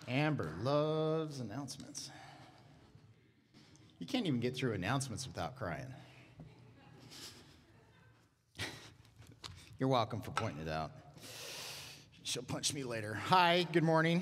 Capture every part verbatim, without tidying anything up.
Amber loves announcements. You can't even get through announcements without crying. You're welcome for pointing it out. She'll punch me later. Hi, good morning.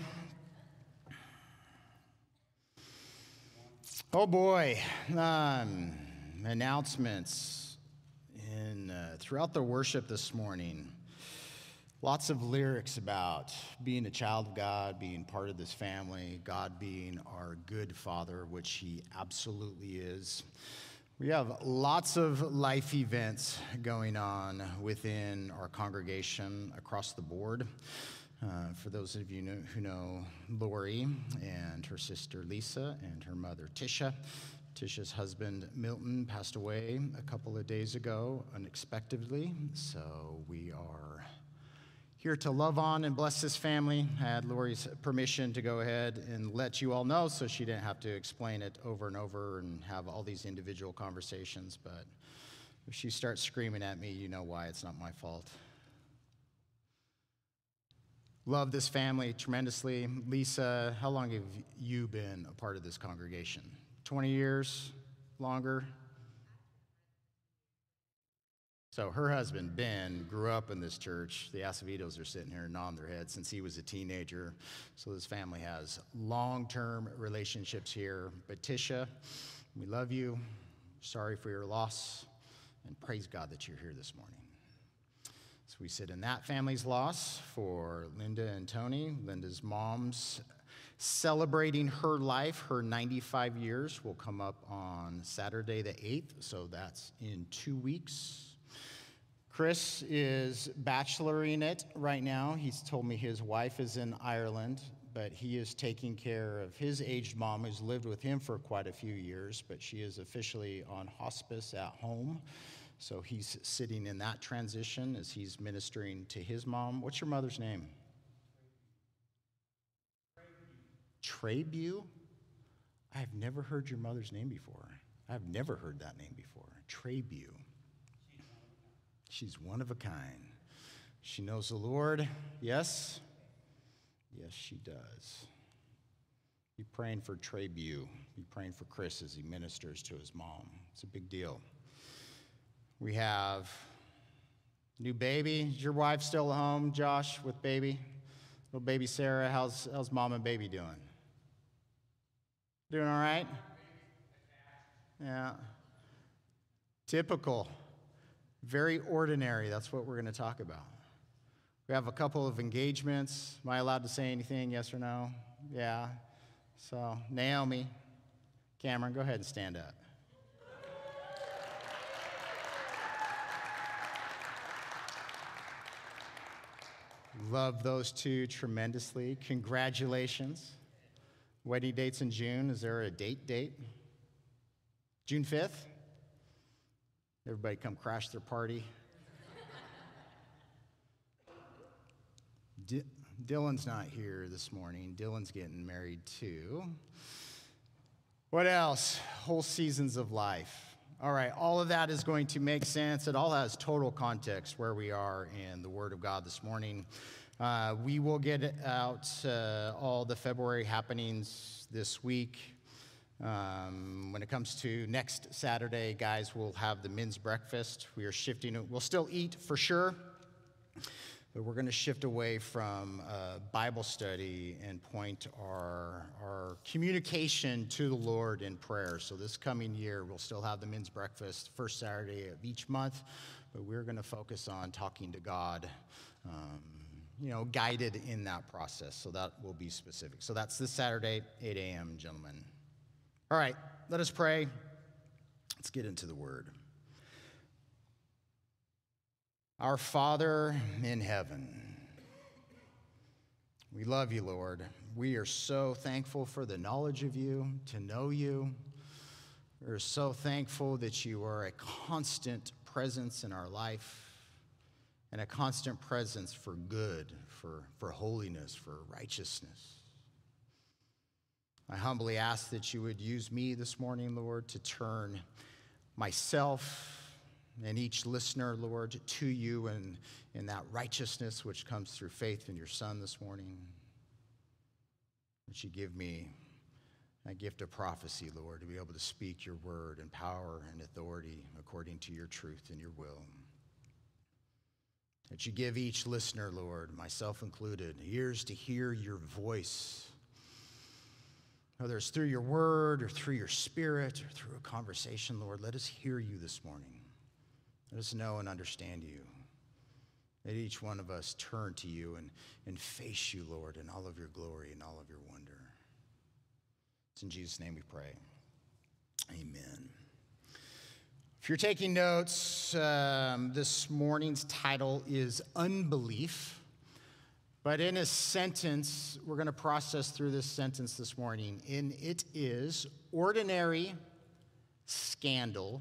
Oh boy, um, announcements in uh, throughout the worship this morning. Lots of lyrics about being a child of God, being part of this family, God being our good Father, which He absolutely is. We have lots of life events going on within our congregation across the board. Uh, for those of you know, who know Lori and her sister Lisa and her mother Tisha, Tisha's husband Milton passed away a couple of days ago unexpectedly, so we are here to love on and bless this family. I had Lori's permission to go ahead and let you all know so she didn't have to explain it over and over and have all these individual conversations, but if she starts screaming at me, you know why. It's not my fault. Love this family tremendously. Lisa, how long have you been a part of this congregation? twenty years? Longer? So her husband, Ben, grew up in this church. The Acevedos are sitting here nodding their heads since he was a teenager. So this family has long-term relationships here. But Tisha, we love you. Sorry for your loss. And praise God that you're here this morning. So we sit in that family's loss for Linda and Tony. Linda's mom's celebrating her life. Her ninety-five years will come up on Saturday the eighth. So that's in two weeks. Chris is bacheloring it right now. He's told me his wife is in Ireland, but he is taking care of his aged mom who's lived with him for quite a few years, but she is officially on hospice at home. So he's sitting in that transition as he's ministering to his mom. What's your mother's name? Trebu? I've never heard your mother's name before. I've never heard that name before. Trebu. She's one of a kind. She knows the Lord. Yes? Yes, she does. Be praying for Trebu. Be praying for Chris as he ministers to his mom. It's a big deal. We have new baby. Is your wife still at home, Josh, with baby? Little baby Sarah. How's, how's mom and baby doing? Doing all right? Yeah. Typical. Very ordinary, that's what we're going to talk about. We have a couple of engagements. Am I allowed to say anything, yes or no? Yeah. So, Naomi, Cameron, go ahead and stand up. Love those two tremendously. Congratulations. Wedding dates in June. Is there a date date? June fifth? Everybody come crash their party. D- Dylan's not here this morning. Dylan's getting married too. What else? Whole seasons of life. All right, all of that is going to make sense. It all has total context where we are in the Word of God this morning. Uh, we will get out uh, all the February happenings this week. Um, when it comes to next Saturday, guys, we'll have the men's breakfast. We are shifting. We'll still eat for sure, but we're going to shift away from uh, Bible study and point our, our communication to the Lord in prayer. So this coming year, we'll still have the men's breakfast first Saturday of each month, but we're going to focus on talking to God, um, you know, guided in that process. So that will be specific. So that's this Saturday, eight a.m., gentlemen. All right, let us pray. Let's get into the word. Our Father in heaven, we love you, Lord. We are so thankful for the knowledge of you, to know you. We're so thankful that you are a constant presence in our life and a constant presence for good, for, for holiness, for righteousness. I humbly ask that you would use me this morning, Lord, to turn myself and each listener, Lord, to you and in that righteousness which comes through faith in your Son this morning. that you give me that gift of prophecy, Lord, to be able to speak your word in power and authority according to your truth and your will. That you give each listener, Lord, myself included, ears to hear your voice, whether it's through your word or through your spirit or through a conversation, Lord. Let us hear you this morning. Let us know and understand you. Let each one of us turn to you and, and face you, Lord, in all of your glory and all of your wonder. It's in Jesus' name we pray. Amen. If you're taking notes, um, this morning's title is Unbelief. But in a sentence, we're going to process through this sentence this morning. And it is ordinary scandal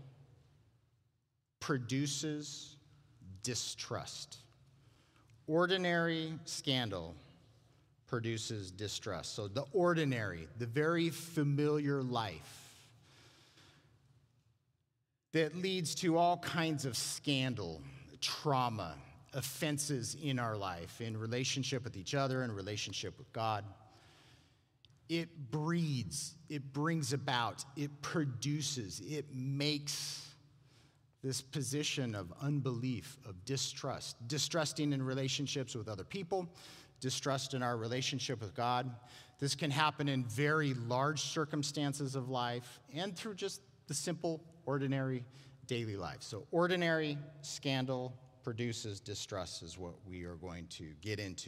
produces distrust. Ordinary scandal produces distrust. So the ordinary, the very familiar life that leads to all kinds of scandal, trauma, offenses in our life, in relationship with each other, in relationship with God. It breeds, it brings about, it produces, it makes this position of unbelief, of distrust, distrusting in relationships with other people, distrust in our relationship with God. This can happen in very large circumstances of life and through just the simple, ordinary daily life. So ordinary scandal produces distrust is what we are going to get into.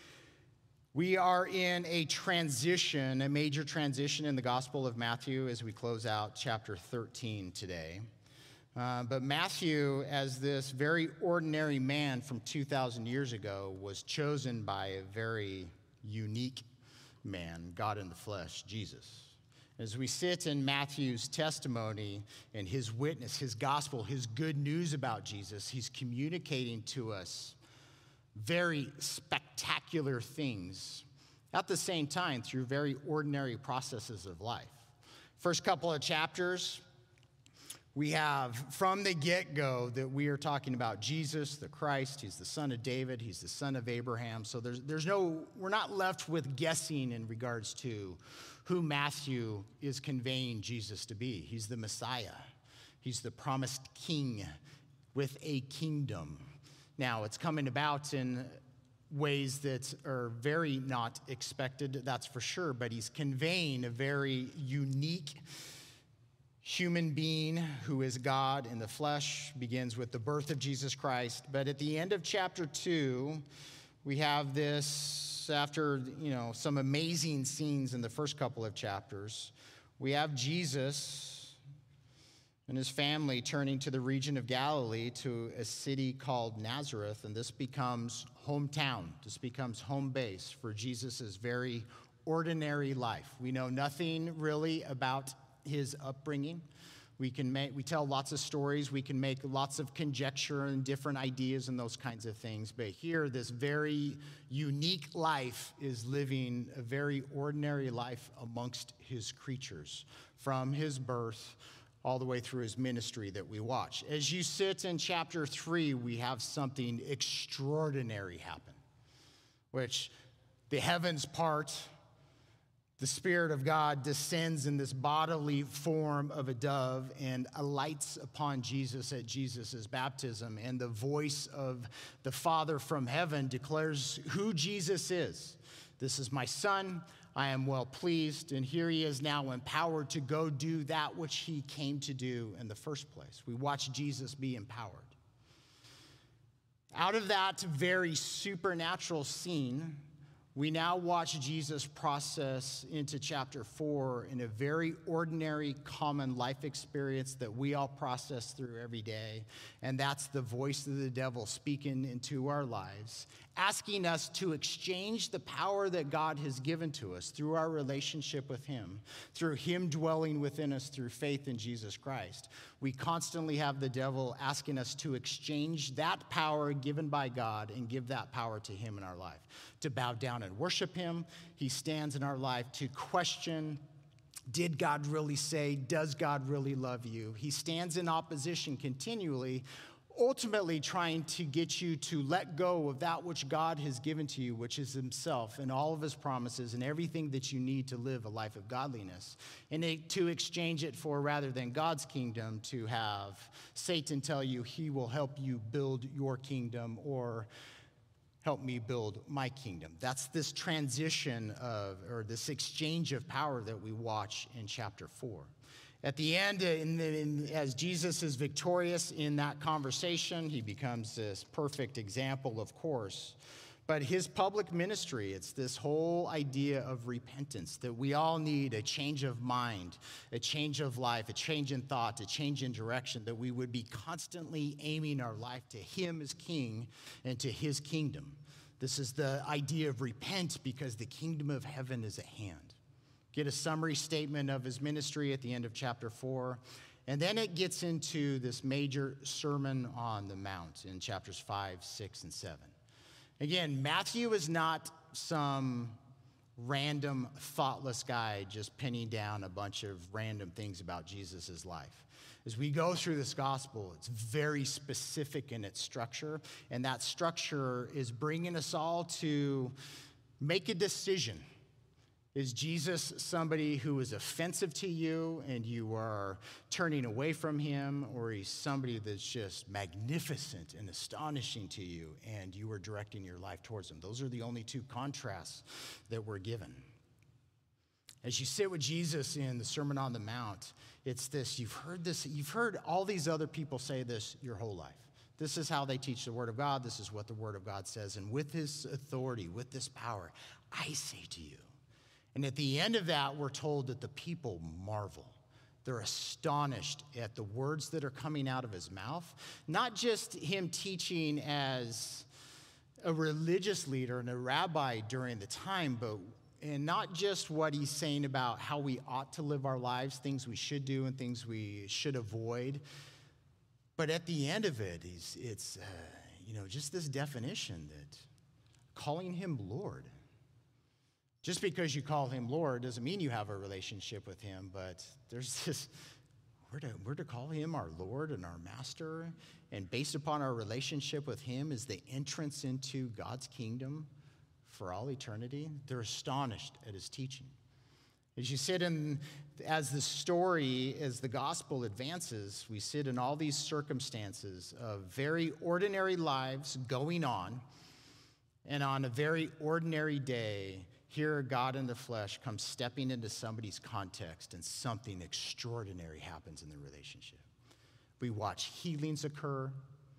We are in a transition, a major transition in the Gospel of Matthew as we close out chapter thirteen today. Uh, but Matthew, as this very ordinary man from two thousand years ago, was chosen by a very unique man, God in the flesh, Jesus. As we sit in Matthew's testimony and his witness, his gospel, his good news about Jesus, he's communicating to us very spectacular things at the same time through very ordinary processes of life. First couple of chapters, we have from the get-go that we are talking about Jesus, the Christ. He's the son of David. He's the son of Abraham. So there's, there's no, we're not left with guessing in regards to who Matthew is conveying Jesus to be. He's the Messiah. He's the promised king with a kingdom. Now, it's coming about in ways that are very not expected, that's for sure, but he's conveying a very unique human being who is God in the flesh, begins with the birth of Jesus Christ. But at the end of chapter two, we have this, after, you know, some amazing scenes in the first couple of chapters, we have Jesus and his family turning to the region of Galilee, to a city called Nazareth, and this becomes hometown. This becomes home base for Jesus' very ordinary life. We know nothing really about his upbringing. We can make, we tell lots of stories. We can make lots of conjecture and different ideas and those kinds of things. But here, this very unique life is living a very ordinary life amongst his creatures, from his birth all the way through his ministry that we watch. As you sit in chapter three, we have something extraordinary happen, which the heavens part. The Spirit of God descends in this bodily form of a dove and alights upon Jesus at Jesus' baptism. And the voice of the Father from heaven declares who Jesus is. This is my Son. I am well pleased. And here he is now empowered to go do that which he came to do in the first place. We watch Jesus be empowered. Out of that very supernatural scene, we now watch Jesus process into chapter four in a very ordinary, common life experience that we all process through every day. And that's the voice of the devil speaking into our lives, asking us to exchange the power that God has given to us through our relationship with him, through him dwelling within us through faith in Jesus Christ. We constantly have the devil asking us to exchange that power given by God and give that power to him in our life, to bow down and worship him. He stands in our life to question, did God really say? Does God really love you? He stands in opposition continually, ultimately trying to get you to let go of that which God has given to you, which is himself and all of his promises and everything that you need to live a life of godliness, and to exchange it for, rather than God's kingdom, to have Satan tell you he will help you build your kingdom or help me build my kingdom. That's this transition of, or this exchange of power that we watch in chapter four. At the end, in the, in, as Jesus is victorious in that conversation, he becomes this perfect example, of course. But his public ministry, it's this whole idea of repentance, that we all need a change of mind, a change of life, a change in thought, a change in direction, that we would be constantly aiming our life to him as king and to his kingdom. This is the idea of repent, because the kingdom of heaven is at hand. Get a summary statement of his ministry at the end of chapter four. And then it gets into this major Sermon on the Mount in chapters five, six, and seven. Again, Matthew is not some random, thoughtless guy just pinning down a bunch of random things about Jesus' life. As we go through this gospel, it's very specific in its structure, and that structure is bringing us all to make a decision. Is Jesus somebody who is offensive to you and you are turning away from him, or he's somebody that's just magnificent and astonishing to you and you are directing your life towards him? Those are the only two contrasts that we're given. As you sit with Jesus in the Sermon on the Mount, it's this, you've heard this, you've heard all these other people say this your whole life. This is how they teach the Word of God. This is what the Word of God says. And with his authority, with this power, I say to you. And at the end of that, we're told that the people marvel. They're astonished at the words that are coming out of his mouth. Not just him teaching as a religious leader and a rabbi during the time, but and not just what he's saying about how we ought to live our lives, things we should do and things we should avoid. But at the end of it, it's, it's uh, you know, just this definition that calling him Lord. Just because you call him Lord doesn't mean you have a relationship with him, but there's this, we're to, we're to call him our Lord and our Master, and based upon our relationship with him is the entrance into God's kingdom for all eternity. They're astonished at his teaching. As you sit in, as the story, as the gospel advances, we sit in all these circumstances of very ordinary lives going on, and on a very ordinary day, here, God in the flesh comes stepping into somebody's context, and something extraordinary happens in the relationship. We watch healings occur,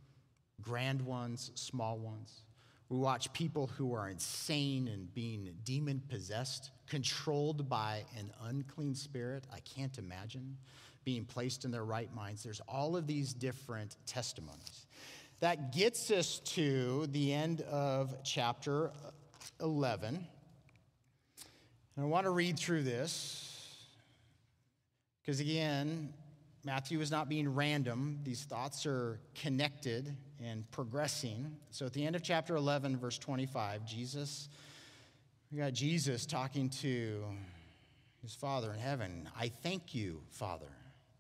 grand ones, small ones. We watch people who are insane and being demon-possessed, controlled by an unclean spirit. I can't imagine being placed in their right minds. There's all of these different testimonies. That gets us to the end of chapter eleven. And I want to read through this because, again, Matthew is not being random. These thoughts are connected and progressing. So at the end of chapter eleven, verse twenty-five, Jesus, we got Jesus talking to his Father in heaven. I thank you, Father,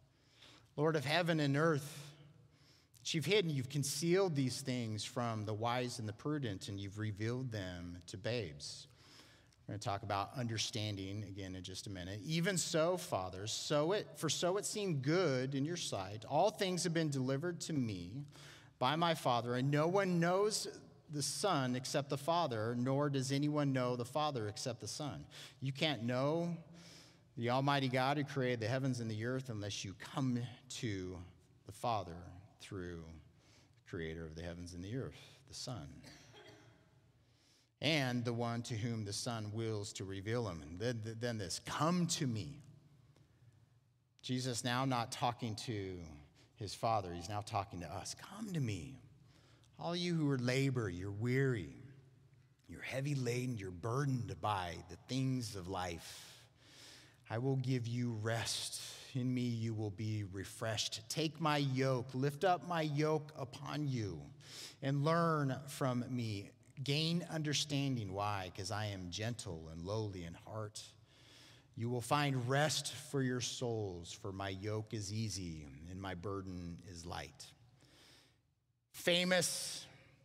Lord of heaven and earth, that you've hidden, you've concealed these things from the wise and the prudent, and you've revealed them to babes. We're going to talk about understanding again in just a minute. Even so, Father, so it for so it seemed good in your sight. All things have been delivered to me by my Father, and no one knows the Son except the Father, nor does anyone know the Father except the Son. You can't know the Almighty God who created the heavens and the earth unless you come to the Father through the creator of the heavens and the earth, the Son. And the one to whom the Son wills to reveal him. And then, then this, come to me. Jesus now not talking to his Father, he's now talking to us. Come to me. All you who are labor, you're weary, you're heavy laden, you're burdened by the things of life. I will give you rest. In me you will be refreshed. Take my yoke, lift up my yoke upon you, and learn from me. Gain understanding. Why? Because I am gentle and lowly in heart. You will find rest for your souls, for my yoke is easy and my burden is light. famous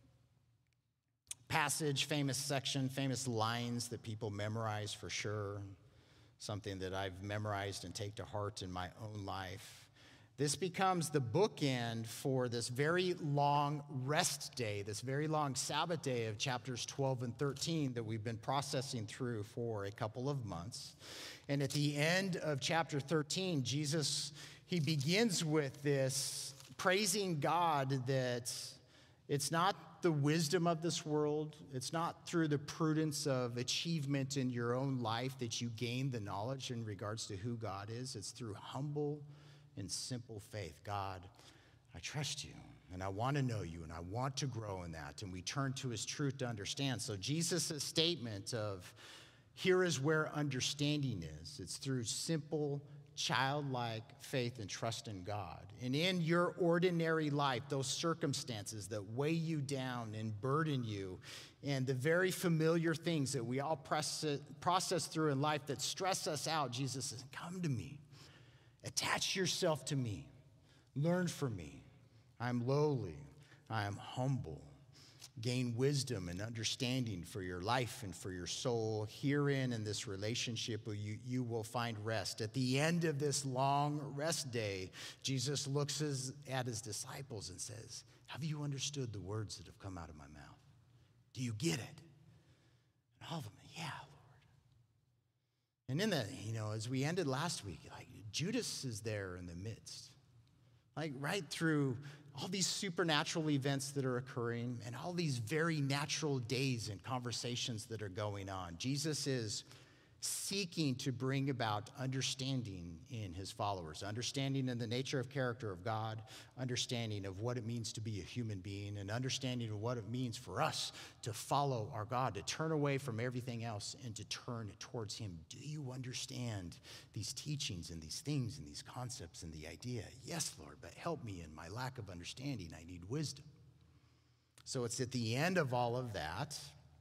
passage, famous section, famous lines that people memorize for sure, something that I've memorized and take to heart in my own life. This becomes the bookend for this very long rest day, this very long Sabbath day of chapters twelve and thirteen that we've been processing through for a couple of months. And at the end of chapter thirteen, Jesus, he begins with this praising God that it's not the wisdom of this world, it's not through the prudence of achievement in your own life that you gain the knowledge in regards to who God is. It's through humble in simple faith. God, I trust you, and I want to know you, and I want to grow in that. And we turn to his truth to understand. So Jesus' statement of, here is where understanding is. It's through simple, childlike faith and trust in God. And in your ordinary life, those circumstances that weigh you down and burden you, and the very familiar things that we all process through in life that stress us out, Jesus says, come to me. Attach yourself to me. Learn from me. I'm lowly. I am humble. Gain wisdom and understanding for your life and for your soul. Herein, in this relationship, you, you will find rest. At the end of this long rest day, Jesus looks his, at his disciples and says, have you understood the words that have come out of my mouth? Do you get it? And all of them, yeah, Lord. And in that, you know, as we ended last week, like, Judas is there in the midst, like right through all these supernatural events that are occurring and all these very natural days and conversations that are going on. Jesus is seeking to bring about understanding in his followers, understanding in the nature of character of God, understanding of what it means to be a human being, and understanding of what it means for us to follow our God, to turn away from everything else and to turn towards him. Do you understand these teachings and these things and these concepts and the idea? Yes, Lord, but help me in my lack of understanding. I need wisdom. So it's at the end of all of that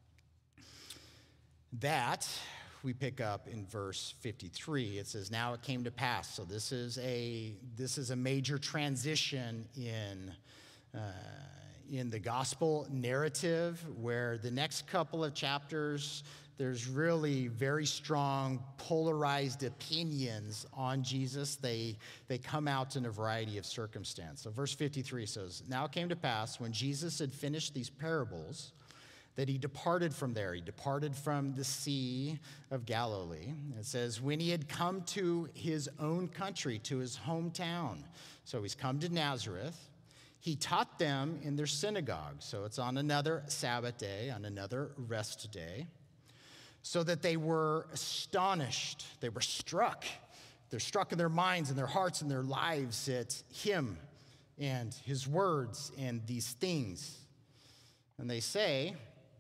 that we pick up in verse fifty-three. It says, now it came to pass. So this is a, this is a major transition in, uh, in the gospel narrative, where the next couple of chapters, there's really very strong polarized opinions on Jesus. They, they come out in a variety of circumstances. So verse fifty-three says, now it came to pass when Jesus had finished these parables, that he departed from there. He departed from the Sea of Galilee. It says, when he had come to his own country, to his hometown. So he's come to Nazareth. He taught them in their synagogue. So it's on another Sabbath day, on another rest day, so that they were astonished. They were struck. They're struck in their minds and their hearts and their lives at him and his words and these things. And they say,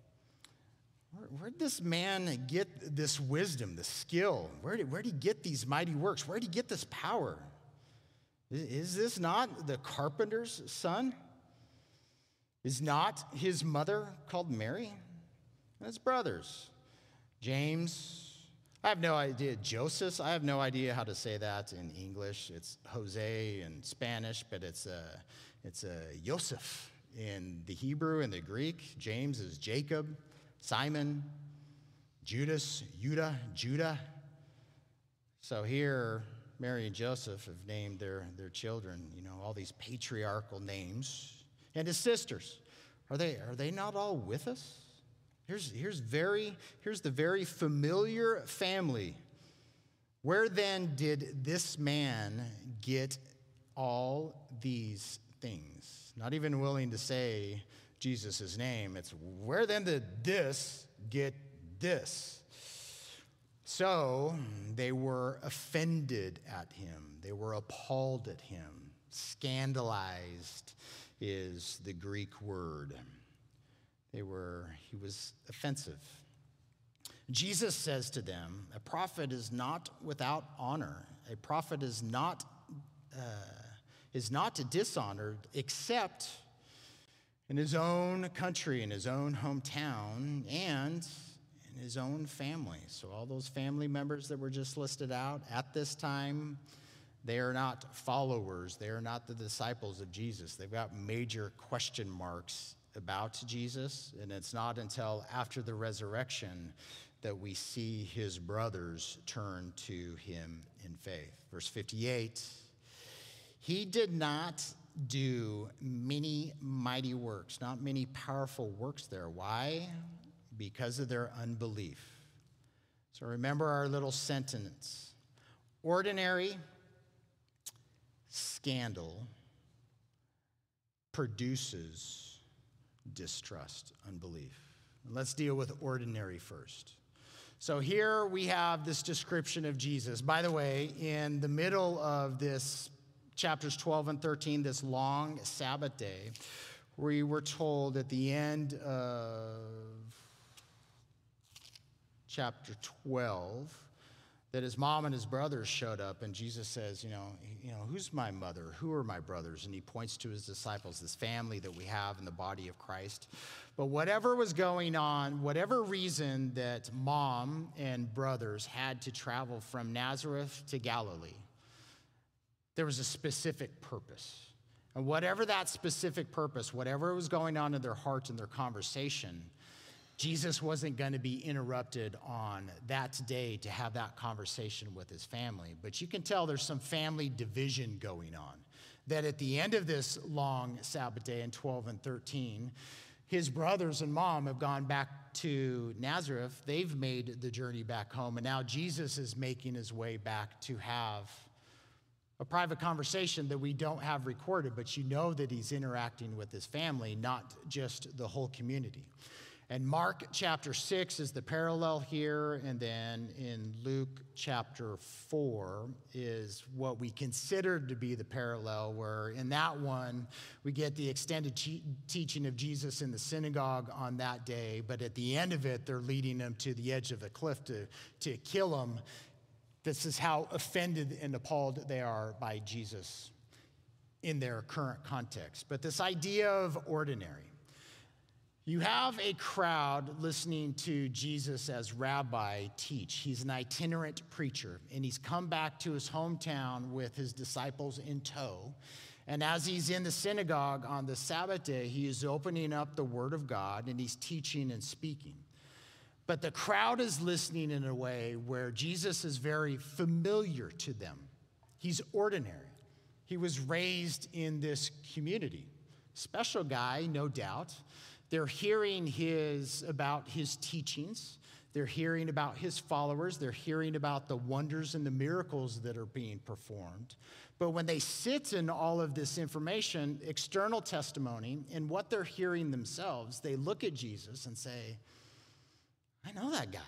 where did this man get this wisdom, this skill? Where did, where did he get these mighty works? Where did he get this power? Is this not the carpenter's son? Is not his mother called Mary? And his brothers, James, I have no idea, Joseph, I have no idea how to say that in English. It's Jose in Spanish, but it's a, it's a Joseph in the Hebrew and the Greek. James is Jacob. Simon, Judas, Judah, Judah. So here, Mary and Joseph have named their, their children, you know, all these patriarchal names. And his sisters, are they, are they not all with us? Here's, here's, very, here's the very familiar family. Where then did this man get all these things? Not even willing to say Jesus' name. It's where then did this get this? So they were offended at him. They were appalled at him. Scandalized is the Greek word. They were, he was offensive. Jesus says to them, a prophet is not without honor. A prophet is not, uh, is not dishonored except in his own country, in his own hometown, and in his own family. So all those family members that were just listed out at this time, They are not followers. They are not the disciples of Jesus. They've got major question marks about Jesus, and it's not until after the resurrection that we see his brothers turn to him in faith. Verse fifty-eight, he did not do many mighty works, not many powerful works there. Why? Because of their unbelief. So remember our little sentence. Ordinary scandal produces distrust, unbelief. Let's deal with ordinary first. So here we have this description of Jesus. By the way, in the middle of this chapters twelve and thirteen, this long Sabbath day, we were told at the end of chapter twelve that his mom and his brothers showed up, and Jesus says, you know, you know, who's my mother? Who are my brothers? And he points to his disciples, this family that we have in the body of Christ. But whatever was going on, whatever reason that mom and brothers had to travel from Nazareth to Galilee, there was a specific purpose. And whatever that specific purpose, whatever was going on in their hearts and their conversation, Jesus wasn't going to be interrupted on that day to have that conversation with his family. But you can tell there's some family division going on. That at the end of this long Sabbath day in twelve and thirteen, his brothers and mom have gone back to Nazareth. They've made the journey back home. And now Jesus is making his way back to have a private conversation that we don't have recorded, but you know that he's interacting with his family, not just the whole community. And Mark chapter six is the parallel here, and then in Luke chapter four is what we consider to be the parallel, where in that one we get the extended te- teaching of Jesus in the synagogue on that day, but at the end of it, they're leading him to the edge of the cliff to, to kill him. This is how offended and appalled they are by Jesus in their current context. But this idea of ordinary. You have a crowd listening to Jesus as rabbi teach. He's an itinerant preacher, and he's come back to his hometown with his disciples in tow. And as he's in the synagogue on the Sabbath day, he is opening up the Word of God, and he's teaching and speaking. But the crowd is listening in a way where Jesus is very familiar to them. He's ordinary. He was raised in this community. Special guy, no doubt. They're hearing his about his teachings. They're hearing about his followers. They're hearing about the wonders and the miracles that are being performed. But when they sit in all of this information, external testimony, and what they're hearing themselves, they look at Jesus and say, I know that guy.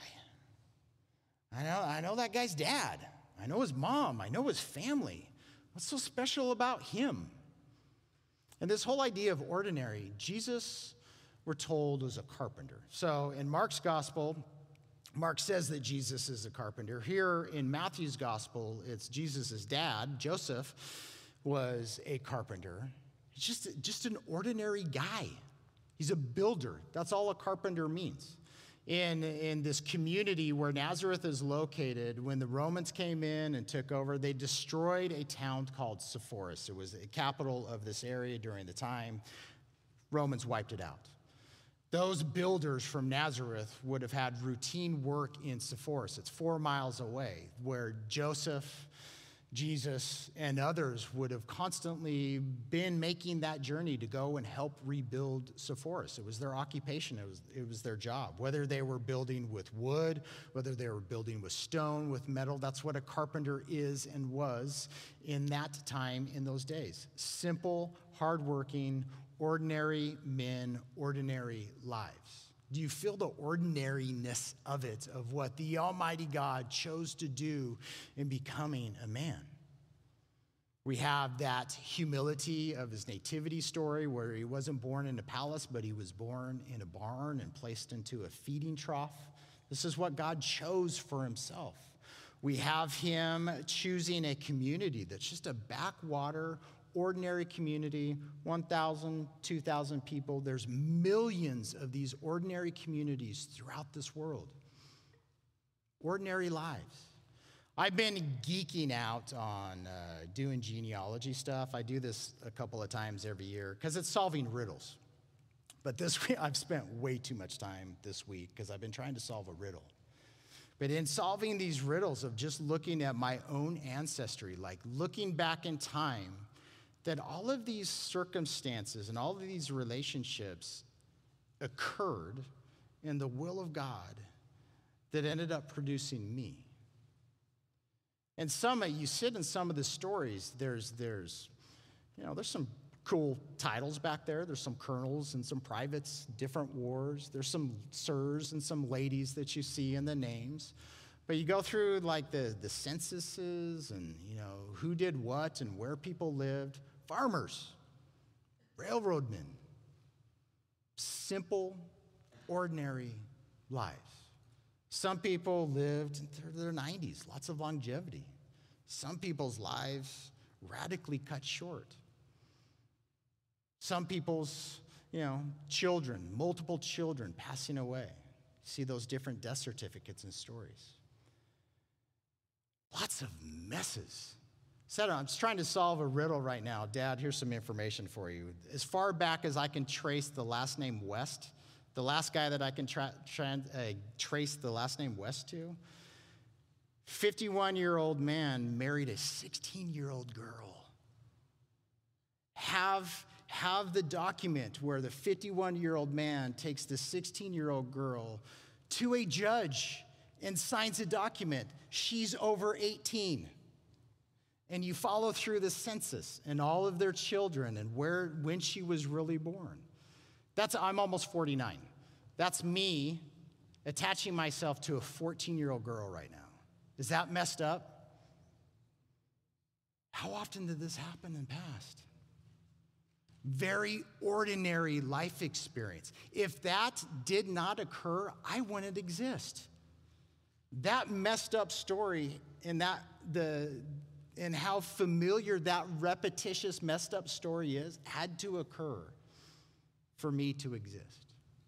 I know, I know that guy's dad. I know his mom. I know his family. What's so special about him? And this whole idea of ordinary, Jesus, we're told, was a carpenter. So in Mark's gospel, Mark says that Jesus is a carpenter. Here in Matthew's gospel, it's Jesus' dad, Joseph, was a carpenter. He's just, just an ordinary guy. He's a builder. That's all a carpenter means. In, in this community where Nazareth is located, when the Romans came in and took over, they destroyed a town called Sepphoris. It was the capital of this area during the time. Romans wiped it out. Those builders from Nazareth would have had routine work in Sepphoris. It's four miles away, where Joseph, Jesus, and others would have constantly been making that journey to go and help rebuild Sepphoris. It was their occupation. It was, it was their job. Whether they were building with wood, whether they were building with stone, with metal, that's what a carpenter is and was in that time, in those days. Simple, hardworking, ordinary men, ordinary lives. Do you feel the ordinariness of it, of what the Almighty God chose to do in becoming a man? We have that humility of his nativity story, where he wasn't born in a palace, but he was born in a barn and placed into a feeding trough. This is what God chose for himself. We have him choosing a community that's just a backwater, ordinary community, one thousand, two thousand people. There's millions of these ordinary communities throughout this world. Ordinary lives. I've been geeking out on uh, doing genealogy stuff. I do this a couple of times every year because it's solving riddles. But this week, I've spent way too much time this week because I've been trying to solve a riddle. But in solving these riddles of just looking at my own ancestry, like looking back in time, that all of these circumstances and all of these relationships occurred in the will of God that ended up producing me. And some, you sit in some of the stories, there's, there's, you know, there's some cool titles back there. There's some colonels and some privates, different wars. There's some sirs and some ladies that you see in the names. But you go through like the, the censuses and, you know, who did what and where people lived. Farmers, railroadmen, simple, ordinary lives. Some people lived into their nineties, lots of longevity. Some people's lives radically cut short. Some people's, you know, children, multiple children passing away. See those different death certificates and stories. Lots of messes. So I'm just trying to solve a riddle right now. Dad, here's some information for you. As far back as I can trace the last name West, the last guy that I can tra- tra- uh, trace the last name West to, fifty-one-year-old man married a sixteen-year-old girl. Have, have the document where the fifty-one-year-old man takes the sixteen-year-old girl to a judge and signs a document. She's over eighteen. And you follow through the census and all of their children and where, when she was really born. That's, I'm almost forty-nine. That's me attaching myself to a fourteen-year-old girl right now. Is that messed up? How often did this happen in the past? Very ordinary life experience. If that did not occur, I wouldn't exist. That messed up story and that the and how familiar that repetitious messed up story is had to occur for me to exist.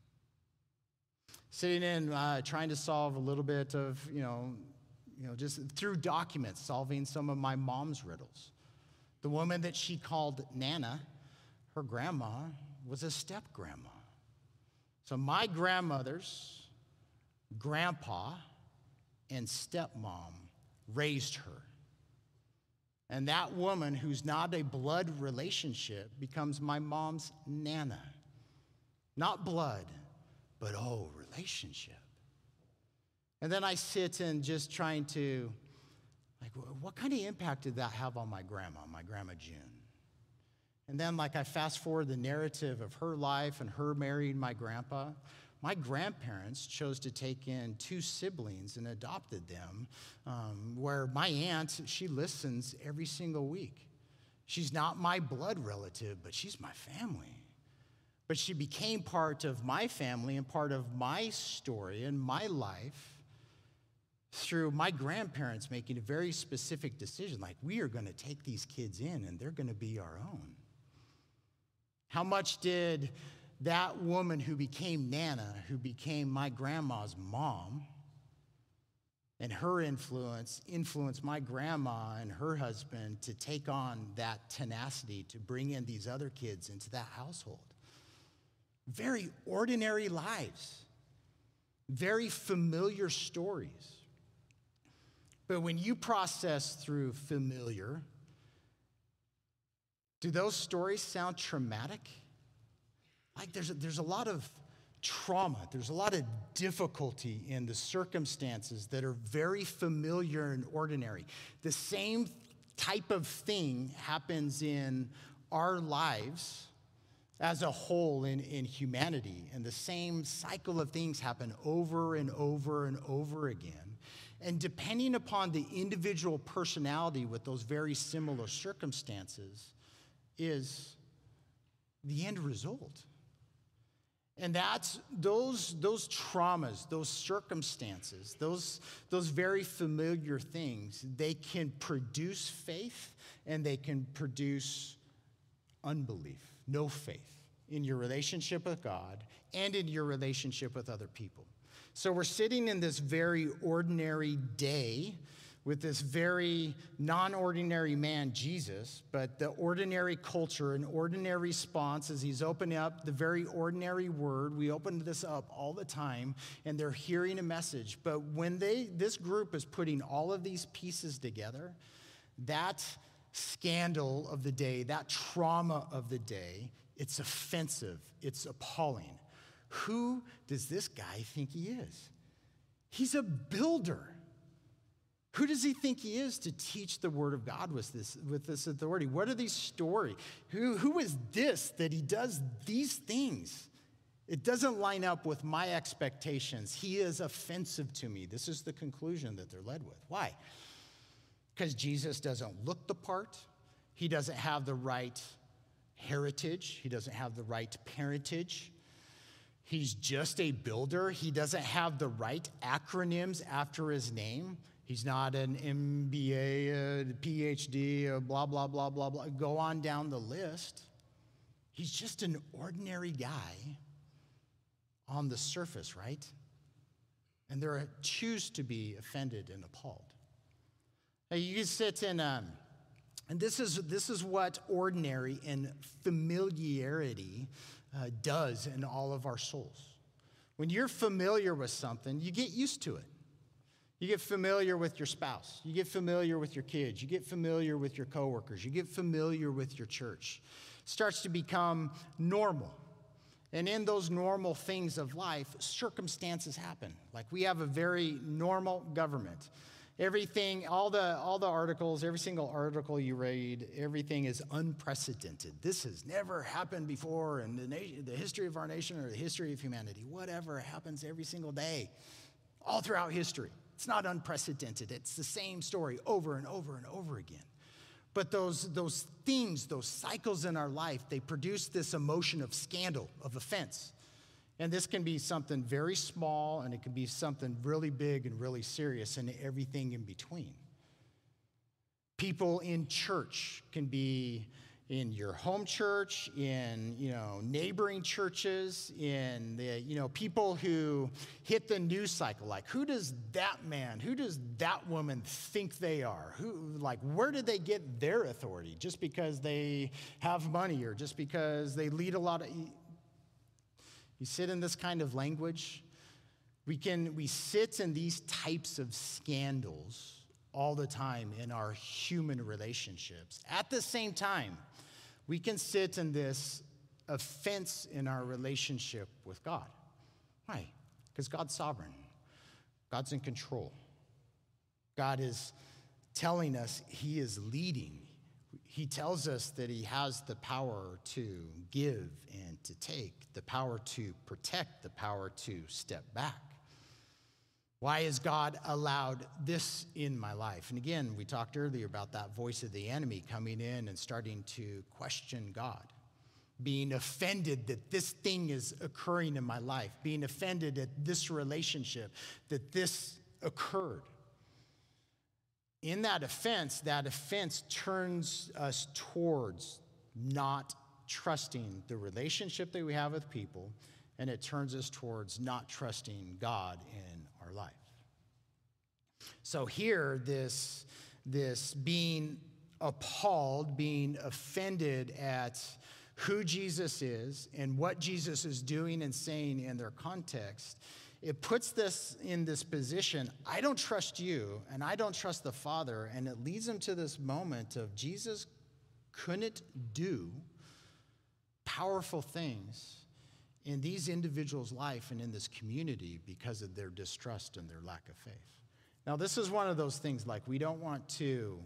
Sitting in, uh, trying to solve a little bit of, you know, you know, just through documents, solving some of my mom's riddles. The woman that she called Nana, her grandma, was a step-grandma. So my grandmother's grandpa and stepmom raised her. And that woman, who's not a blood relationship, becomes my mom's Nana. Not blood, but oh, relationship. And then I sit and just trying to, like, what kind of impact did that have on my grandma, my grandma June? And then, like, I fast forward the narrative of her life and her marrying my grandpa. My grandparents chose to take in two siblings and adopted them, um, where my aunt, she listens every single week. She's not my blood relative, but she's my family. But she became part of my family and part of my story and my life through my grandparents making a very specific decision, like, we are going to take these kids in and they're going to be our own. How much did that woman who became Nana, who became my grandma's mom, and her influence influenced my grandma and her husband to take on that tenacity to bring in these other kids into that household? Very ordinary lives, very familiar stories. But when you process through familiar, do those stories sound traumatic? Like there's a, there's a lot of trauma, there's a lot of difficulty in the circumstances that are very familiar and ordinary. The same type of thing happens in our lives as a whole in, in humanity, and the same cycle of things happen over and over and over again. And depending upon the individual personality with those very similar circumstances is the end result. And that's those, those traumas, those circumstances, those, those very familiar things, they can produce faith and they can produce unbelief, no faith in your relationship with God and in your relationship with other people. So we're sitting in this very ordinary day with this very non-ordinary man, Jesus, but the ordinary culture, an ordinary response as he's opening up the very ordinary word. We open this up all the time, and they're hearing a message. But when they, this group is putting all of these pieces together, that scandal of the day, that trauma of the day, it's offensive, it's appalling. Who does this guy think he is? He's a builder. Who does he think he is to teach the word of God with this, with this authority? What are these stories? Who, who is this that he does these things? It doesn't line up with my expectations. He is offensive to me. This is the conclusion that they're led with. Why? Because Jesus doesn't look the part. He doesn't have the right heritage. He doesn't have the right parentage. He's just a builder. He doesn't have the right acronyms after his name. He's not an M B A, a P H D, a blah, blah, blah, blah, blah. Go on down the list. He's just an ordinary guy on the surface, right? And they choose to be offended and appalled. Now, you can sit in, um, and this is, this is what ordinary and familiarity uh, does in all of our souls. When you're familiar with something, you get used to it. You get familiar with your spouse. You get familiar with your kids. You get familiar with your coworkers. You get familiar with your church. It starts to become normal. And in those normal things of life, circumstances happen. Like we have a very normal government. Everything, all the, all the articles, every single article you read, everything is unprecedented. This has never happened before in the, nation, the history of our nation or the history of humanity. Whatever happens every single day, all throughout history. It's not unprecedented. It's the same story over and over and over again. But those, those things, those cycles in our life, they produce this emotion of scandal, of offense. And this can be something very small, and it can be something really big and really serious, and everything in between. People in church can be in your home church, in, you know, neighboring churches, in the, you know, people who hit the news cycle. Like, who does that man, who does that woman think they are? Who, like, where did they get their authority? Just because they have money or just because they lead a lot of... You sit in this kind of language. We can, we sit in these types of scandals all the time in our human relationships. At the same time, we can sit in this offense in our relationship with God. Why? Because God's sovereign. God's in control. God is telling us he is leading. He tells us that he has the power to give and to take, the power to protect, the power to step back. Why has God allowed this in my life? And again, we talked earlier about that voice of the enemy coming in and starting to question God, being offended that this thing is occurring in my life, being offended at this relationship, that this occurred. In that offense, that offense turns us towards not trusting the relationship that we have with people, and it turns us towards not trusting God in our life. So here, this, this being appalled, being offended at who Jesus is and what Jesus is doing and saying in their context, it puts this in this position, I don't trust you, and I don't trust the Father, and it leads them to this moment of Jesus couldn't do powerful things in these individuals' life and in this community because of their distrust and their lack of faith. Now, this is one of those things, like, we don't want to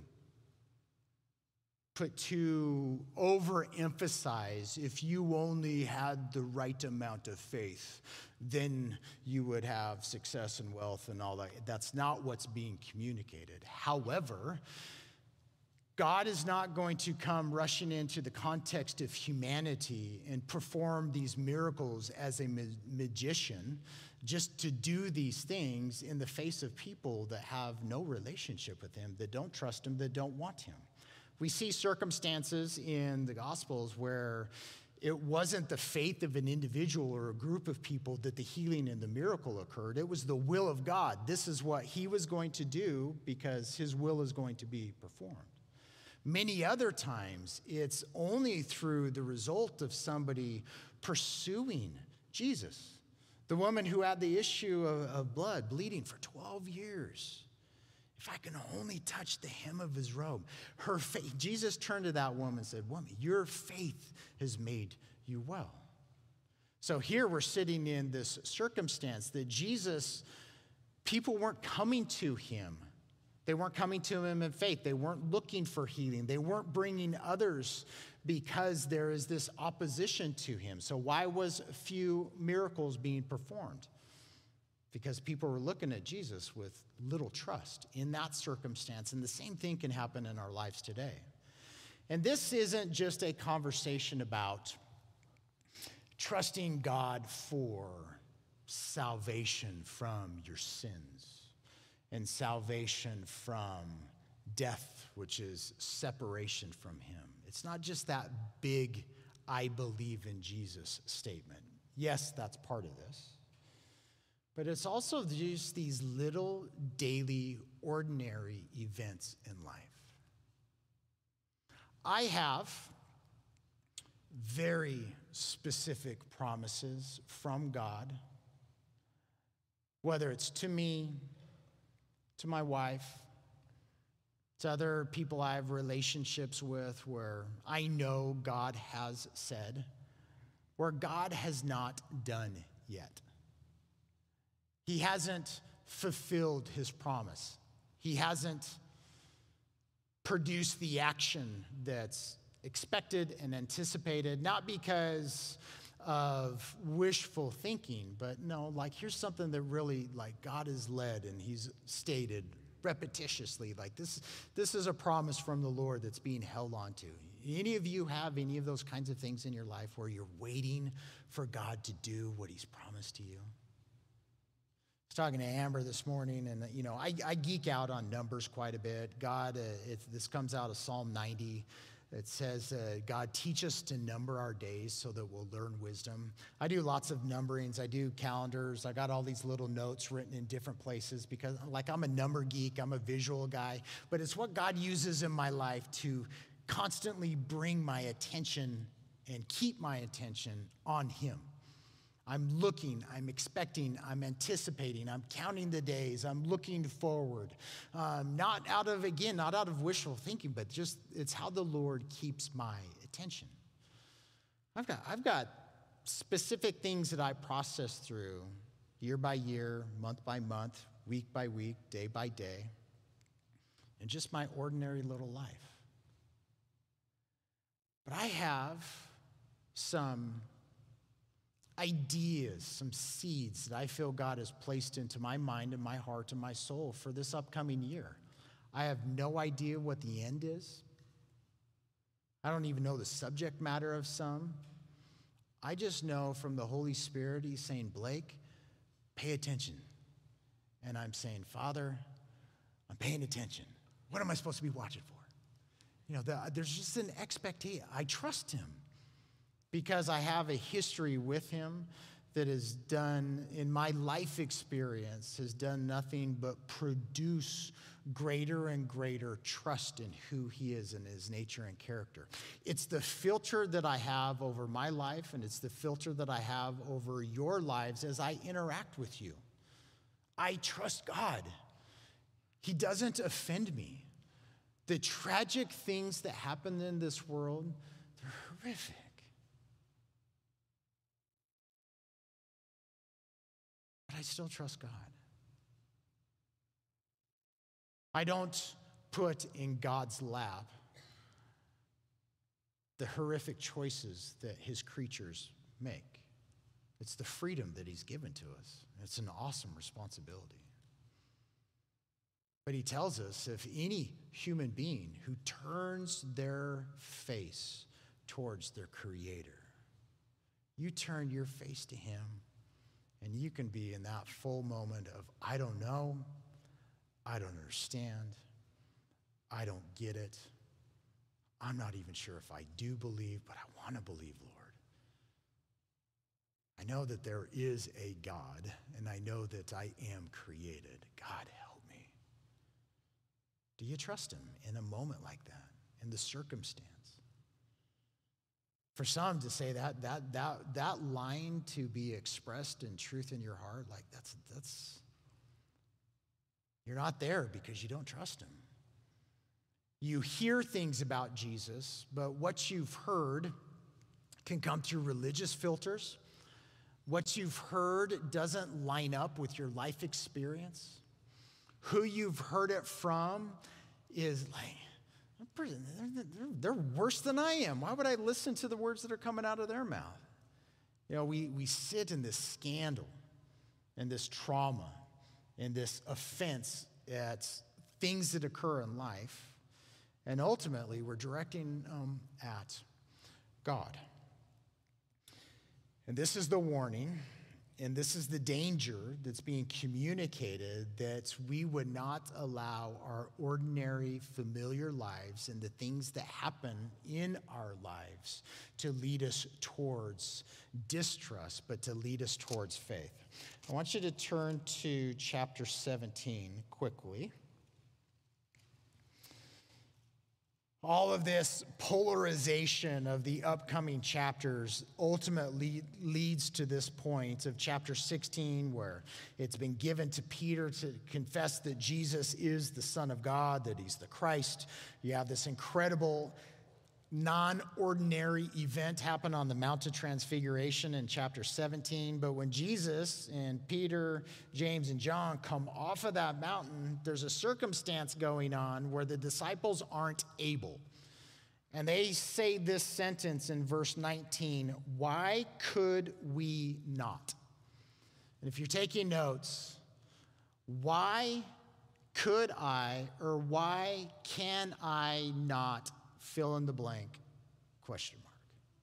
put too overemphasize, if you only had the right amount of faith, then you would have success and wealth and all that. That's not what's being communicated. However, God is not going to come rushing into the context of humanity and perform these miracles as a ma- magician just to do these things in the face of people that have no relationship with him, that don't trust him, that don't want him. We see circumstances in the Gospels where it wasn't the faith of an individual or a group of people that the healing and the miracle occurred. It was the will of God. This is what he was going to do because his will is going to be performed. Many other times, it's only through the result of somebody pursuing Jesus. The woman who had the issue of, of blood, bleeding for twelve years. If I can only touch the hem of his robe. Her faith, Jesus turned to that woman and said, woman, your faith has made you well. So here we're sitting in this circumstance that Jesus, people weren't coming to him. They weren't coming to him in faith. They weren't looking for healing. They weren't bringing others because there is this opposition to him. So why was few miracles being performed? Because people were looking at Jesus with little trust in that circumstance. And the same thing can happen in our lives today. And this isn't just a conversation about trusting God for salvation from your sins and salvation from death, which is separation from him. It's not just that big, I believe in Jesus statement. Yes, that's part of this. But it's also just these little daily, ordinary events in life. I have very specific promises from God, whether it's to me, to my wife, to other people I have relationships with where I know God has said, where God has not done yet. He hasn't fulfilled his promise. He hasn't produced the action that's expected and anticipated, not because of wishful thinking, but no, like here's something that really like God has led and he's stated repetitiously, like this, this is a promise from the Lord that's being held on to. Any of you have any of those kinds of things in your life where you're waiting for God to do what he's promised to you? I was talking to Amber this morning, and you know, I, I geek out on numbers quite a bit. God, uh, it, this comes out of Psalm ninety. It says, uh, God, teach us to number our days so that we'll learn wisdom. I do lots of numberings. I do calendars. I got all these little notes written in different places because, like, I'm a number geek. I'm a visual guy. But it's what God uses in my life to constantly bring my attention and keep my attention on him. I'm looking, I'm expecting, I'm anticipating, I'm counting the days, I'm looking forward. Um, not out of, again, not out of wishful thinking, but just it's how the Lord keeps my attention. I've got, I've got specific things that I process through year by year, month by month, week by week, day by day, in just my ordinary little life. But I have some ideas, some seeds that I feel God has placed into my mind and my heart and my soul for this upcoming year. I have no idea what the end is. I don't even know the subject matter of some. I just know from the Holy Spirit, he's saying, Blake, pay attention. And I'm saying, Father, I'm paying attention. What am I supposed to be watching for? You know, the, there's just an expectation. I trust him, because I have a history with him that has done, in my life experience, has done nothing but produce greater and greater trust in who he is and his nature and character. It's the filter that I have over my life, and it's the filter that I have over your lives as I interact with you. I trust God. He doesn't offend me. The tragic things that happen in this world, they're horrific. But I still trust God. I don't put in God's lap the horrific choices that his creatures make. It's the freedom that he's given to us. It's an awesome responsibility. But he tells us if any human being who turns their face towards their Creator, you turn your face to him, and you can be in that full moment of, I don't know, I don't understand, I don't get it, I'm not even sure if I do believe, but I want to believe, Lord. I know that there is a God, and I know that I am created. God, help me. Do you trust him in a moment like that, in the circumstance? For some to say that that that that line to be expressed in truth in your heart, like that's that's you're not there because you don't trust him. You hear things about Jesus, but what you've heard can come through religious filters. What you've heard doesn't line up with your life experience. Who you've heard it from is like, They're, they're, they're worse than I am. Why would I listen to the words that are coming out of their mouth? You know, we, we sit in this scandal and this trauma and this offense at things that occur in life, and ultimately we're directing um, at God. And this is the warning, and this is the danger that's being communicated, that we would not allow our ordinary, familiar lives and the things that happen in our lives to lead us towards distrust, but to lead us towards faith. I want you to turn to chapter seventeen quickly. All of this polarization of the upcoming chapters ultimately leads to this point of chapter sixteen, where it's been given to Peter to confess that Jesus is the Son of God, that he's the Christ. You have this incredible, non-ordinary event happen on the Mount of Transfiguration in chapter seventeen. But when Jesus and Peter, James, and John come off of that mountain, there's a circumstance going on where the disciples aren't able. And they say this sentence in verse nineteen, "Why could we not?" And if you're taking notes, why could I, or why can I not fill in the blank, question mark.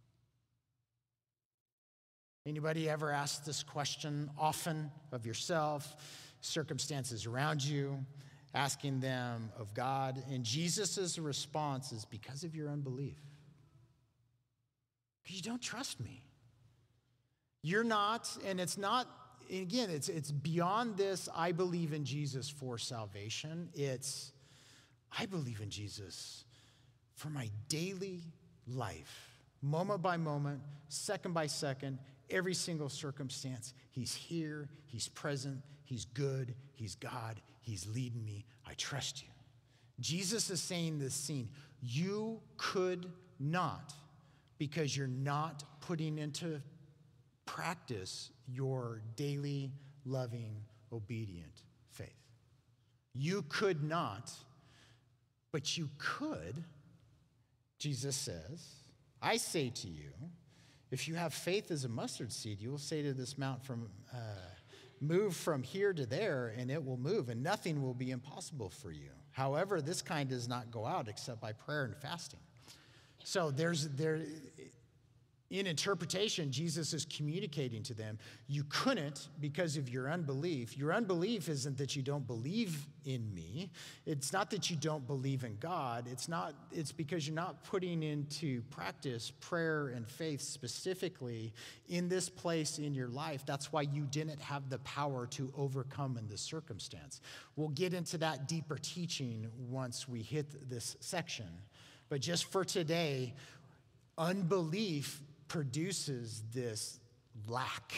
Anybody ever ask this question often of yourself, circumstances around you, asking them of God? And Jesus' response is, because of your unbelief. Because you don't trust me. You're not, and it's not, again, it's, it's beyond this, I believe in Jesus for salvation. It's, I believe in Jesus for my daily life, moment by moment, second by second, every single circumstance. He's here, he's present, he's good, he's God, he's leading me. I trust you. Jesus is saying this scene, you could not, because you're not putting into practice your daily, loving, obedient faith. You could not, but you could. Jesus says, I say to you, if you have faith as a mustard seed, you will say to this mountain, from uh, move from here to there, and it will move, and nothing will be impossible for you. However, this kind does not go out except by prayer and fasting. So there's there in interpretation, Jesus is communicating to them, you couldn't because of your unbelief. Your unbelief isn't that you don't believe in me. It's not that you don't believe in God. It's not, it's because you're not putting into practice prayer and faith specifically in this place in your life. That's why you didn't have the power to overcome in this circumstance. We'll get into that deeper teaching once we hit this section. But just for today, unbelief produces this lack,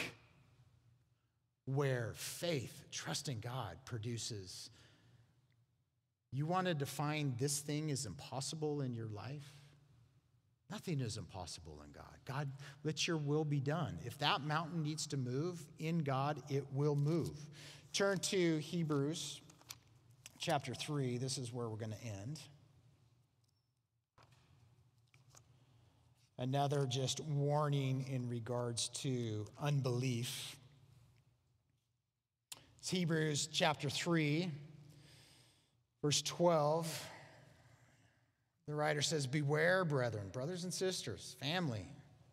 where faith, trusting God, produces. You want to define this thing as impossible in your life? Nothing is impossible in God. God, let your will be done. If that mountain needs to move, in God, it will move. Turn to Hebrews chapter three. This is where we're going to end. Another just warning in regards to unbelief. It's Hebrews chapter three, verse twelve. The writer says, beware, brethren, brothers and sisters, family.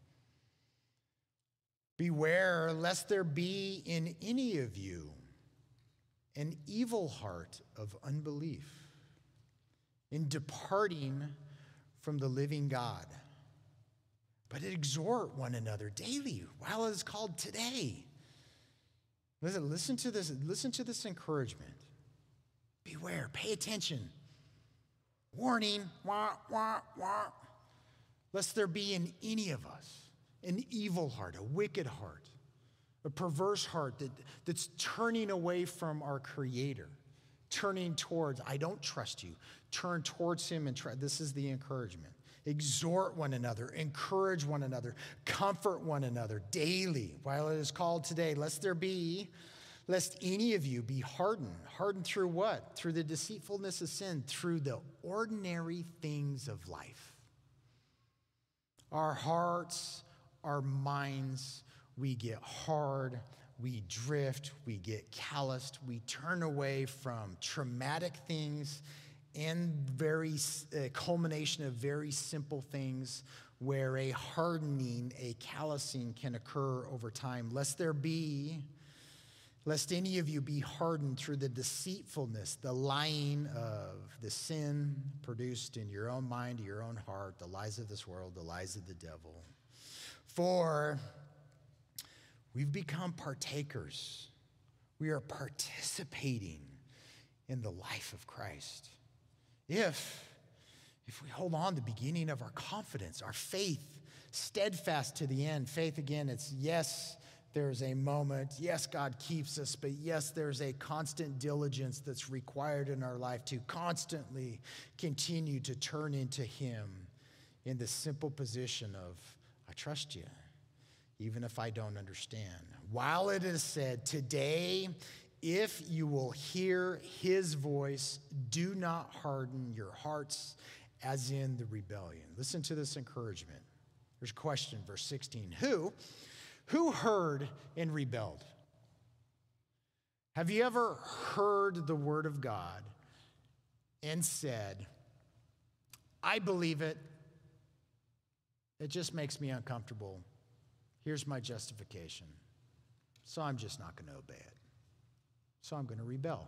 Beware lest there be in any of you an evil heart of unbelief in departing from the living God. but exhort one another daily while it is called today. Listen, listen to this, listen to this encouragement. Beware, pay attention. Warning, wah, wah, wah. Lest there be in any of us an evil heart, a wicked heart, a perverse heart that, that's turning away from our Creator, turning towards, I don't trust you. Turn towards him and try. This is the encouragement. Exhort one another, encourage one another, comfort one another daily while it is called today, lest there be, lest any of you be hardened. Hardened through what? Through the deceitfulness of sin, through the ordinary things of life. Our hearts, our minds, we get hard, we drift, we get calloused, we turn away from traumatic things and very uh, culmination of very simple things where a hardening, a callousing can occur over time. Lest there be, lest any of you be hardened through the deceitfulness, the lying of the sin produced in your own mind, your own heart, the lies of this world, the lies of the devil. For we've become partakers. We are participating in the life of Christ. If, if we hold on to the beginning of our confidence, our faith, steadfast to the end. Faith, again, it's yes, there's a moment. Yes, God keeps us, but yes, there's a constant diligence that's required in our life to constantly continue to turn into him in the simple position of, I trust you, even if I don't understand. While it is said, today, if you will hear his voice, do not harden your hearts as in the rebellion. Listen to this encouragement. There's a question, verse sixteen. Who, who heard and rebelled? Have you ever heard the word of God and said, I believe it, it just makes me uncomfortable. Here's my justification. So I'm just not going to obey it. So I'm going to rebel.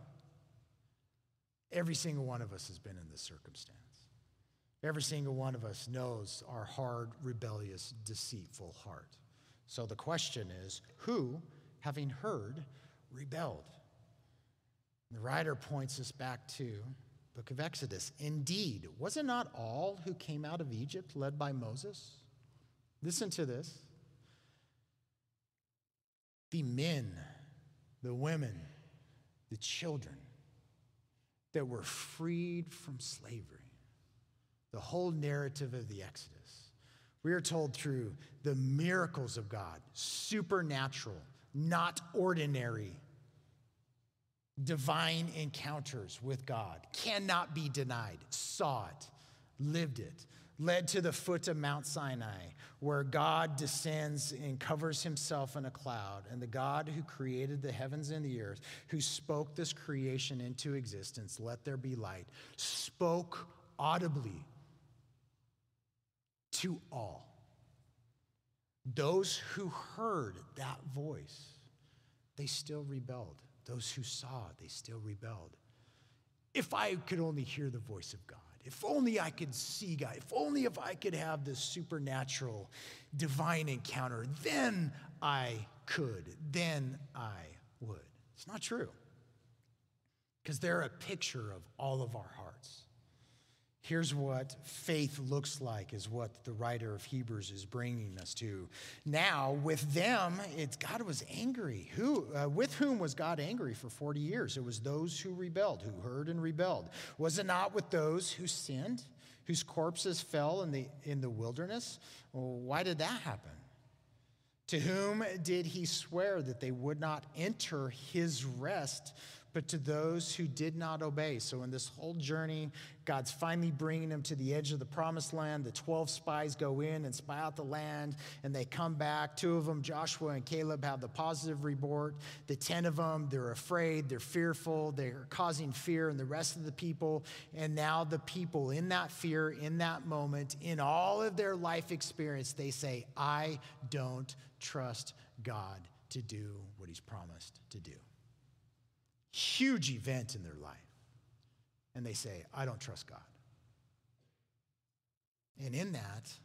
Every single one of us has been in this circumstance. Every single one of us knows our hard, rebellious, deceitful heart. So the question is, who, having heard, rebelled? The writer points us back to the book of Exodus. Indeed, was it not all who came out of Egypt led by Moses? Listen to this. The men, the women, the children that were freed from slavery. The whole narrative of the Exodus. We are told through the miracles of God, supernatural, not ordinary, divine encounters with God, cannot be denied, saw it, lived it, led to the foot of Mount Sinai, where God descends and covers himself in a cloud. And the God who created the heavens and the earth, who spoke this creation into existence, let there be light, spoke audibly to all. Those who heard that voice, they still rebelled. Those who saw, they still rebelled. If I could only hear the voice of God. If only I could see God. If only if I could have this supernatural, divine encounter, then I could. Then I would. It's not true. Because they're a picture of all of our hearts. Here's what faith looks like, is what the writer of Hebrews is bringing us to. Now, with them, it's God was angry. Who, uh, with whom was God angry for forty years? It was those who rebelled, who heard and rebelled. Was it not with those who sinned, whose corpses fell in the, in the wilderness? Well, why did that happen? To whom did he swear that they would not enter his rest, but to those who did not obey? So in this whole journey, God's finally bringing them to the edge of the promised land. The twelve spies go in and spy out the land, and they come back. Two of them, Joshua and Caleb, have the positive report. The ten of them, they're afraid, they're fearful, they're causing fear in the rest of the people. And now the people in that fear, in that moment, in all of their life experience, they say, I don't trust God to do what he's promised to do. Huge event in their life. And they say, I don't trust God. And in that,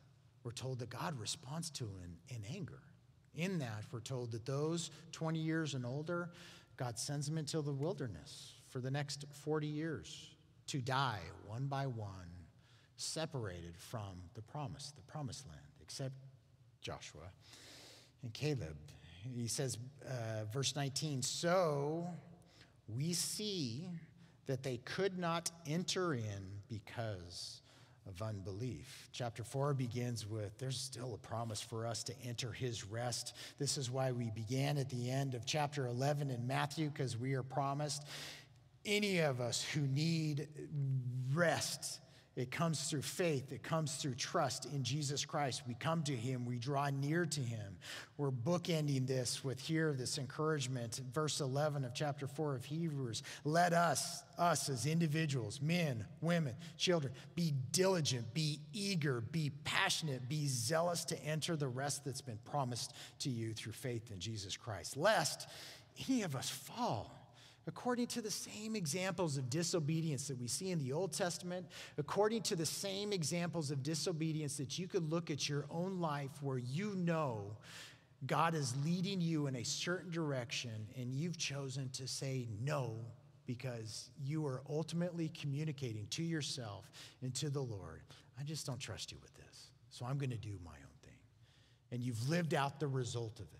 we're told that God responds to in, in anger. In that, we're told that those twenty years and older, God sends them into the wilderness for the next forty years to die one by one, separated from the promise, the promised land, except Joshua and Caleb. He says, uh, verse nineteen, so we see that they could not enter in because of unbelief. Chapter four begins with, there's still a promise for us to enter his rest. This is why we began at the end of chapter eleven in Matthew, because we are promised. Any of us who need rest, it comes through faith. It comes through trust in Jesus Christ. We come to him. We draw near to him. We're bookending this with here, this encouragement. Verse eleven of chapter four of Hebrews. Let us, us as individuals, men, women, children, be diligent, be eager, be passionate, be zealous to enter the rest that's been promised to you through faith in Jesus Christ. Lest any of us fall according to the same examples of disobedience that we see in the Old Testament, according to the same examples of disobedience that you could look at your own life where you know God is leading you in a certain direction and you've chosen to say no because you are ultimately communicating to yourself and to the Lord, I just don't trust you with this, so I'm going to do my own thing. And you've lived out the result of it.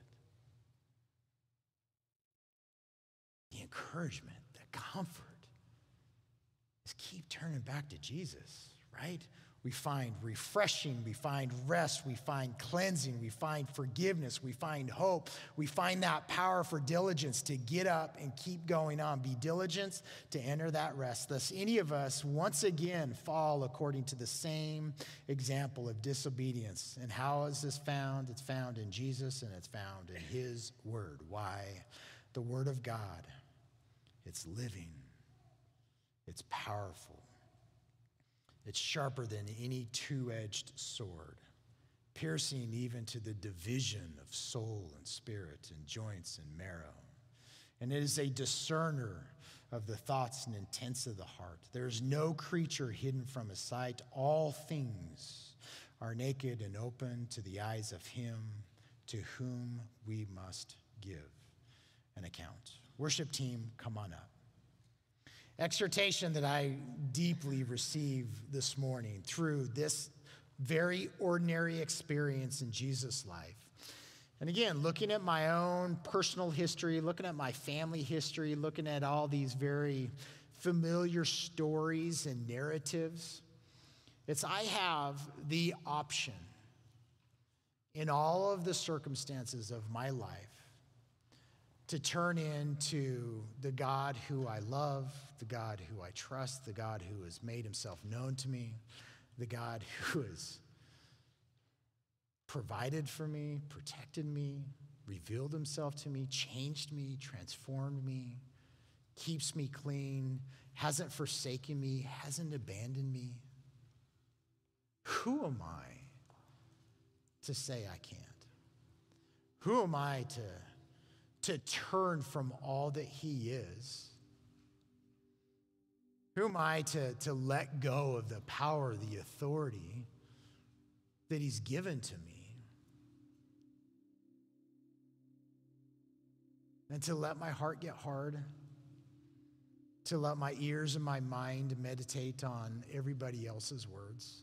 The encouragement, the comfort is keep turning back to Jesus, right? We find refreshing, we find rest, we find cleansing, we find forgiveness, we find hope, we find that power for diligence to get up and keep going on. Be diligent to enter that rest. Thus, any of us once again fall according to the same example of disobedience. And how is this found? It's found in Jesus and it's found in his word. Why? The word of God. It's living. It's powerful. It's sharper than any two-edged sword, piercing even to the division of soul and spirit and joints and marrow. And it is a discerner of the thoughts and intents of the heart. There is no creature hidden from his sight. All things are naked and open to the eyes of him to whom we must give an account. Worship team, come on up. Exhortation that I deeply receive this morning through this very ordinary experience in Jesus' life. And again, looking at my own personal history, looking at my family history, looking at all these very familiar stories and narratives, it's I have the option in all of the circumstances of my life to turn into the God who I love, the God who I trust, the God who has made himself known to me, the God who has provided for me, protected me, revealed himself to me, changed me, transformed me, keeps me clean, hasn't forsaken me, hasn't abandoned me. Who am I to say I can't? Who am I to to turn from all that he is? Who am I to, to let go of the power, the authority that he's given to me? And to let my heart get hard, to let my ears and my mind meditate on everybody else's words,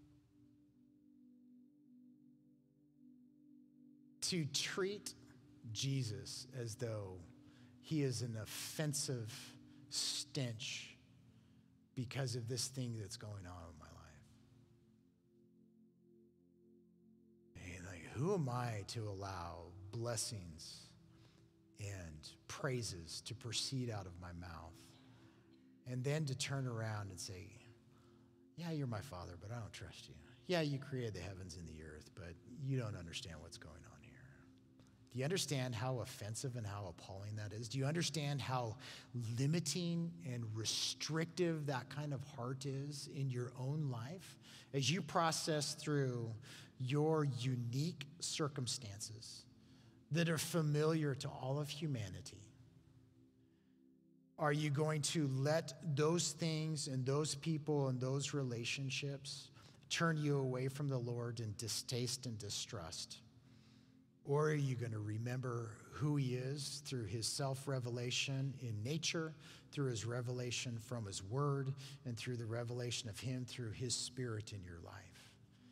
to treat Jesus as though he is an offensive stench because of this thing that's going on in my life. And like, who am I to allow blessings and praises to proceed out of my mouth and then to turn around and say, yeah, you're my father, but I don't trust you. Yeah, you created the heavens and the earth, but you don't understand what's going on. Do you understand how offensive and how appalling that is? Do you understand how limiting and restrictive that kind of heart is in your own life as you process through your unique circumstances that are familiar to all of humanity? Are you going to let those things and those people and those relationships turn you away from the Lord in distaste and distrust? Or are you going to remember who he is through his self-revelation in nature, through his revelation from his word, and through the revelation of him through his spirit in your life?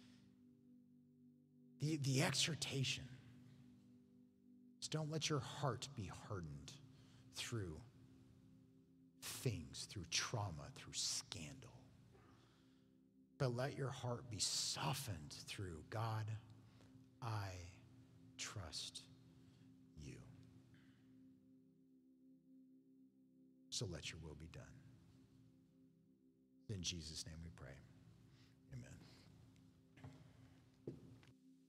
The, the exhortation is don't let your heart be hardened through things, through trauma, through scandal. But let your heart be softened through God, I trust you. So let your will be done. In Jesus' name we pray. Amen.